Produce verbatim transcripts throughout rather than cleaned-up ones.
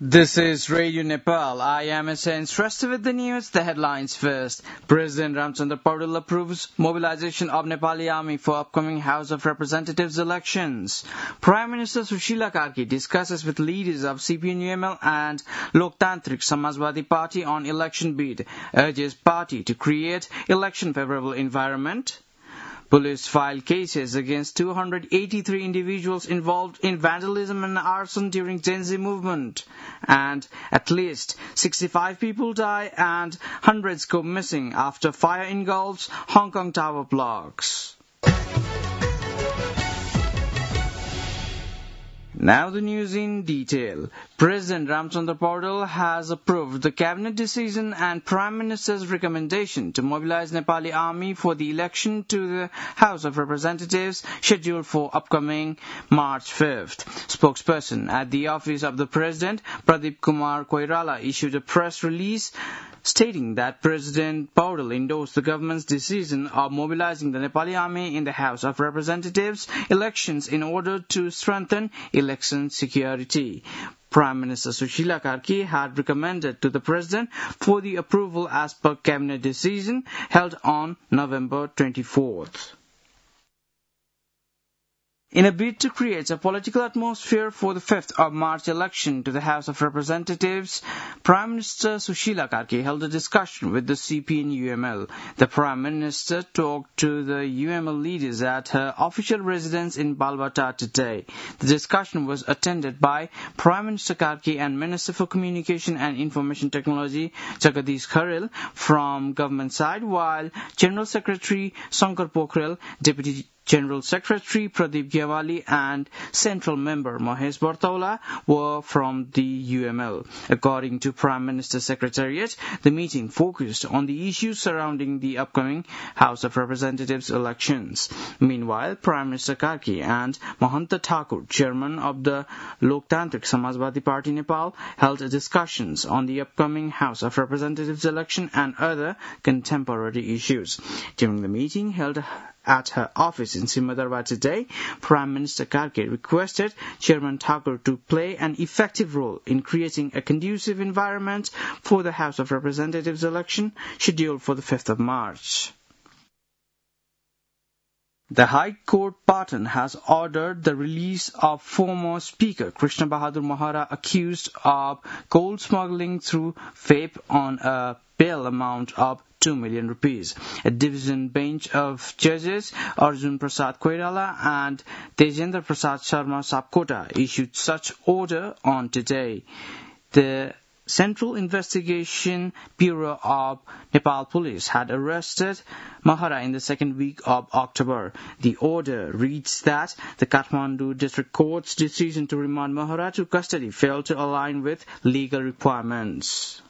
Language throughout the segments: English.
This is Radio Nepal. I am Hussain. Stressed with the news, the headlines first. President Ramchandra Paudel approves mobilization of Nepali Army for upcoming House of Representatives elections. Prime Minister Sushila Karki discusses with leaders of C P N U M L and Loktantrik Samajwadi Party on election bid, urges party to create election-favorable environment. Police filed cases against two hundred eighty-three individuals involved in vandalism and arson during Gen Z movement. And at least sixty-five people die and hundreds go missing after fire engulfs Hong Kong tower blocks. Now the news in detail. President Ramchandra Paudel has approved the cabinet decision and Prime Minister's recommendation to mobilize Nepali Army for the election to the House of Representatives scheduled for upcoming March fifth. Spokesperson at the office of the President, Pradeep Kumar Koirala, issued a press release stating that President Paudel endorsed the government's decision of mobilizing the Nepali Army in the House of Representatives elections in order to strengthen election security. Prime Minister Sushila Karki had recommended to the President for the approval as per cabinet decision held on November twenty-fourth. In a bid to create a political atmosphere for the fifth of March election to the House of Representatives, Prime Minister Sushila Karki held a discussion with the C P N U M L. The Prime Minister talked to the U M L leaders at her official residence in Balbata today. The discussion was attended by Prime Minister Karki and Minister for Communication and Information Technology Jagadish Kharel from government side, while General Secretary Shankar Pokhrel, Deputy General Secretary Pradeep Gyawali and Central Member Mahesh Bartaula were from the U M L. According to Prime Minister's Secretariat, the meeting focused on the issues surrounding the upcoming House of Representatives elections. Meanwhile, Prime Minister Karki and Mahanta Thakur, chairman of the Loktantrik Samajwadi Party Nepal, held discussions on the upcoming House of Representatives election and other contemporary issues. During the meeting held at her office in Simhadarwa today, Prime Minister Karki requested Chairman Thakur to play an effective role in creating a conducive environment for the House of Representatives election scheduled for the fifth of March. The High Court Patan has ordered the release of former Speaker Krishna Bahadur Mahara accused of gold smuggling through F A P on a bail amount of two million rupees. A division bench of judges Arjun Prasad Koirala and Tejendra Prasad Sharma Sapkota issued such order on today. The Central Investigation Bureau of Nepal Police had arrested Mahara in the second week of October. The order reads that the Kathmandu District Court's decision to remand Mahara to custody failed to align with legal requirements.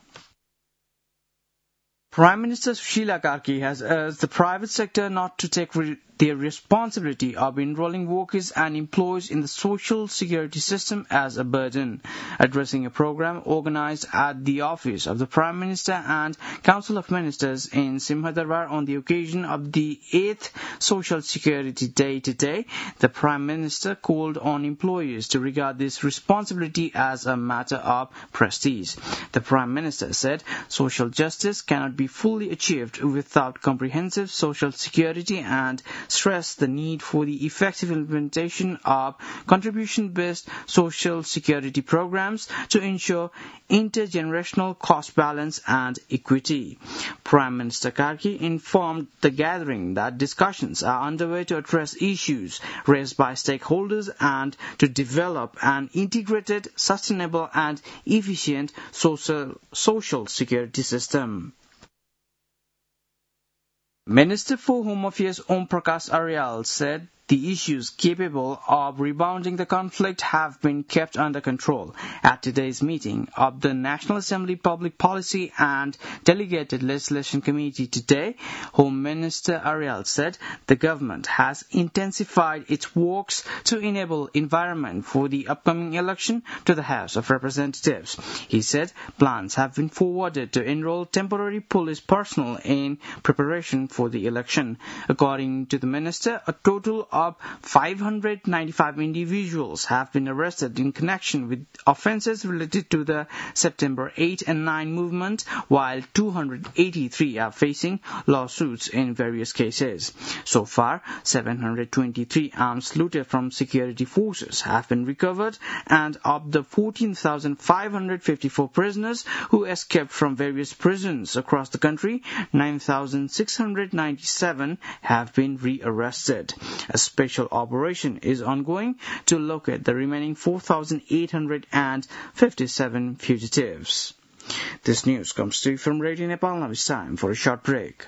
Prime Minister Sushila Karki has urged the private sector not to take re- their responsibility of enrolling workers and employees in the social security system as a burden. Addressing a program organized at the office of the Prime Minister and Council of Ministers in Simhadarbar on the occasion of the eighth Social Security Day today, the Prime Minister called on employers to regard this responsibility as a matter of prestige. The Prime Minister said social justice cannot be fully achieved without comprehensive social security and stressed the need for the effective implementation of contribution-based social security programs to ensure intergenerational cost balance and equity. Prime Minister Karki informed the gathering that discussions are underway to address issues raised by stakeholders and to develop an integrated, sustainable and efficient social, social security system. Minister for Home Affairs Om Prakash Aryal said the issues capable of rebounding the conflict have been kept under control. At today's meeting of the National Assembly Public Policy and Delegated Legislation Committee today, Home Minister Aryal said the government has intensified its works to enable environment for the upcoming election to the House of Representatives. He said plans have been forwarded to enroll temporary police personnel in preparation for the election. According to the minister, a total of of five hundred ninety-five individuals have been arrested in connection with offences related to the September eight and nine movement, while two hundred eighty-three are facing lawsuits in various cases. So far, seven hundred twenty-three arms looted from security forces have been recovered, and of the fourteen thousand five hundred fifty-four prisoners who escaped from various prisons across the country, nine thousand six hundred ninety-seven have been re-arrested. A special operation is ongoing to locate the remaining four thousand eight hundred fifty-seven fugitives. This news comes to you from Radio Nepal. Now it's time for a short break.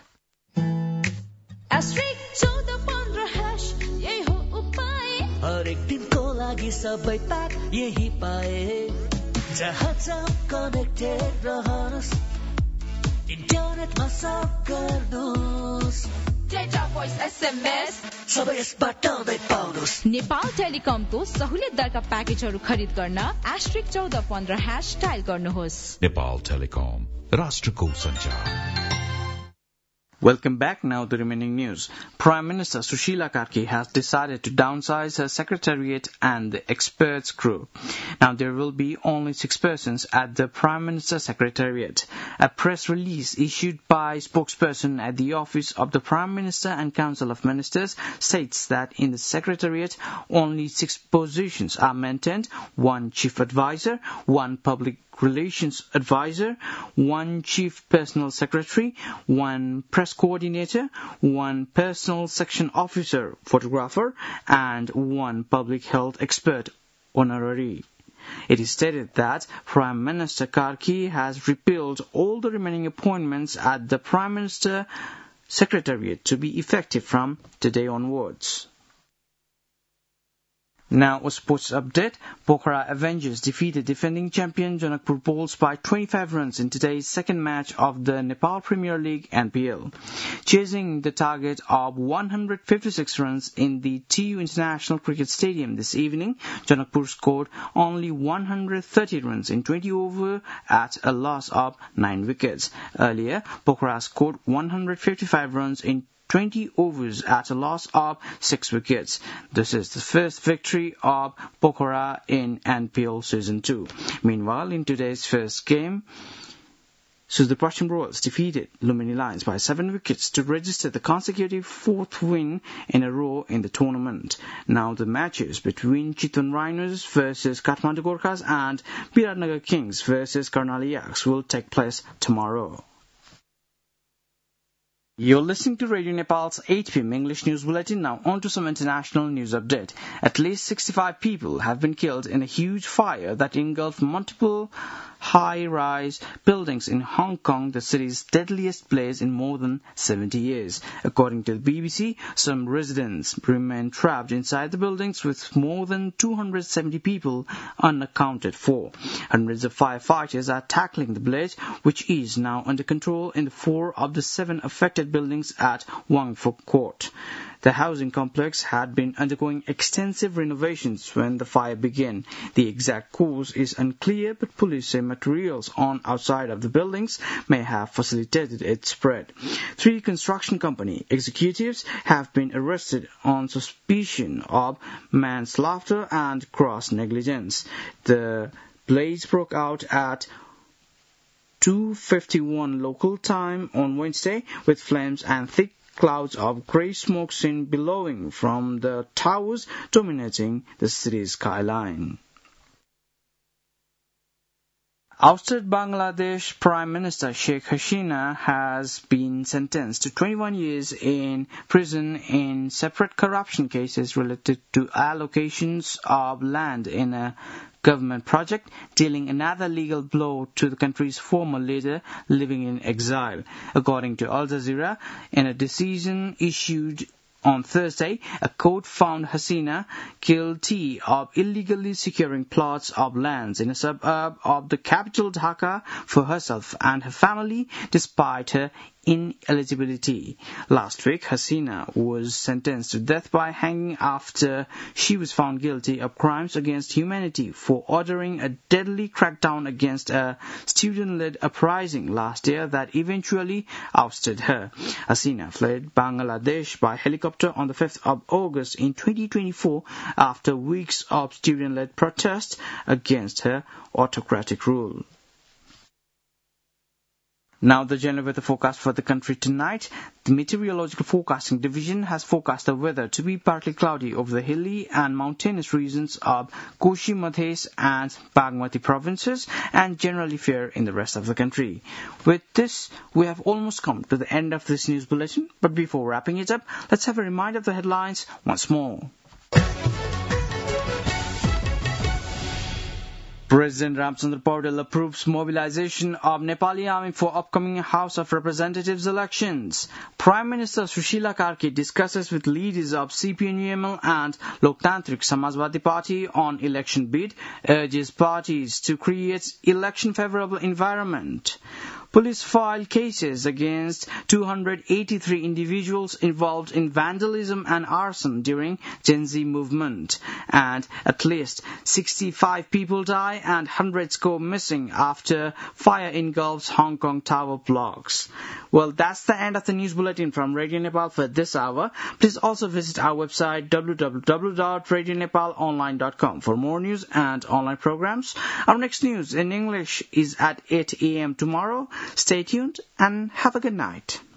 हरेक दिनको लागि सबै pack यही पाए जहाँ जहाँ connected रहनुहोस् इन्टरनेटमा सब गर्नुहोस् डेटा भोइस एसएमएस सबै यसबाट नै पाउनुहोस् नेपाल टेलिकमको सहुलियत दरका प्याकेजहरू खरिद गर्न एस्ट्रिक चौध पन्ध्र ह्याश डायल गर्नुहोस् नेपाल टेलिकम राष्ट्रको सञ्चार. Welcome back. Now the remaining news. Prime Minister Sushila Karki has decided to downsize her secretariat and the experts crew. Now there will be only six persons at the Prime Minister's secretariat. A press release issued by spokesperson at the office of the Prime Minister and Council of Ministers states that in the secretariat only six positions are maintained: one chief advisor, one public relations advisor, one chief personal secretary, one press coordinator, one personal section officer photographer, and one public health expert honorary. It is stated that Prime Minister Karki has repealed all the remaining appointments at the Prime Minister Secretariat to be effective from today onwards. Now a sports update. Pokhara Avengers defeated defending champion Janakpur Bulls by twenty-five runs in today's second match of the Nepal Premier League N P L. Chasing the target of one hundred fifty-six runs in the T U International Cricket Stadium this evening, Janakpur scored only one hundred thirty runs in twenty overs at a loss of nine wickets. Earlier, Pokhara scored one hundred fifty-five runs in twenty overs at a loss of six wickets. This is the first victory of Pokhara in N P L Season two. Meanwhile, in today's first game, Sudaprashim Royals defeated Lumini Lions by seven wickets to register the consecutive fourth win in a row in the tournament. Now the matches between Chitwan Rhinos versus Kathmandu Gorkhas and Biratnagar Kings versus Karnali Yaks will take place tomorrow. You're listening to Radio Nepal's eight p.m. English News Bulletin. Now on to some international news update. At least sixty-five people have been killed in a huge fire that engulfed multiple high-rise buildings in Hong Kong, the city's deadliest place in more than seventy years. According to the B B C, some residents remain trapped inside the buildings with more than two hundred seventy people unaccounted for. Hundreds of firefighters are tackling the blaze, which is now under control in the four of the seven affected buildings at Wang Fuk Court. The housing complex had been undergoing extensive renovations when the fire began. The exact cause is unclear, but police say materials on outside of the buildings may have facilitated its spread. Three construction company executives have been arrested on suspicion of manslaughter and gross negligence. The blaze broke out at two fifty-one local time on Wednesday, with flames and thick clouds of grey smoke seen billowing from the towers dominating the city's skyline. Ousted Bangladesh Prime Minister Sheikh Hasina has been sentenced to twenty-one years in prison in separate corruption cases related to allocations of land in a government project, dealing another legal blow to the country's former leader living in exile. According to Al Jazeera, in a decision issued on Thursday, a court found Hasina guilty of illegally securing plots of lands in a suburb of the capital Dhaka for herself and her family, despite her ineligibility. Last week, Hasina was sentenced to death by hanging after she was found guilty of crimes against humanity for ordering a deadly crackdown against a student-led uprising last year that eventually ousted her. Hasina fled Bangladesh by helicopter on the fifth of August in twenty twenty-four after weeks of student-led protests against her autocratic rule. Now the general weather forecast for the country tonight. The Meteorological Forecasting Division has forecast the weather to be partly cloudy over the hilly and mountainous regions of Koshi, Madhes and Bagmati provinces and generally fair in the rest of the country. With this, we have almost come to the end of this news bulletin. But before wrapping it up, let's have a reminder of the headlines once more. President Ramchandra Paudel approves mobilization of Nepali army for upcoming House of Representatives elections. Prime Minister Sushila Karki discusses with leaders of C P N U M L and Loktantrik Samajwadi Party on election bid, urges parties to create election-favorable environment. Police filed cases against two hundred eighty-three individuals involved in vandalism and arson during Gen Z movement. And at least sixty-five people die and hundreds go missing after fire engulfs Hong Kong tower blocks. Well, that's the end of the news bulletin from Radio Nepal for this hour. Please also visit our website w w w dot radio nepal online dot com for more news and online programs. Our next news in English is at eight a m tomorrow. Stay tuned and have a good night.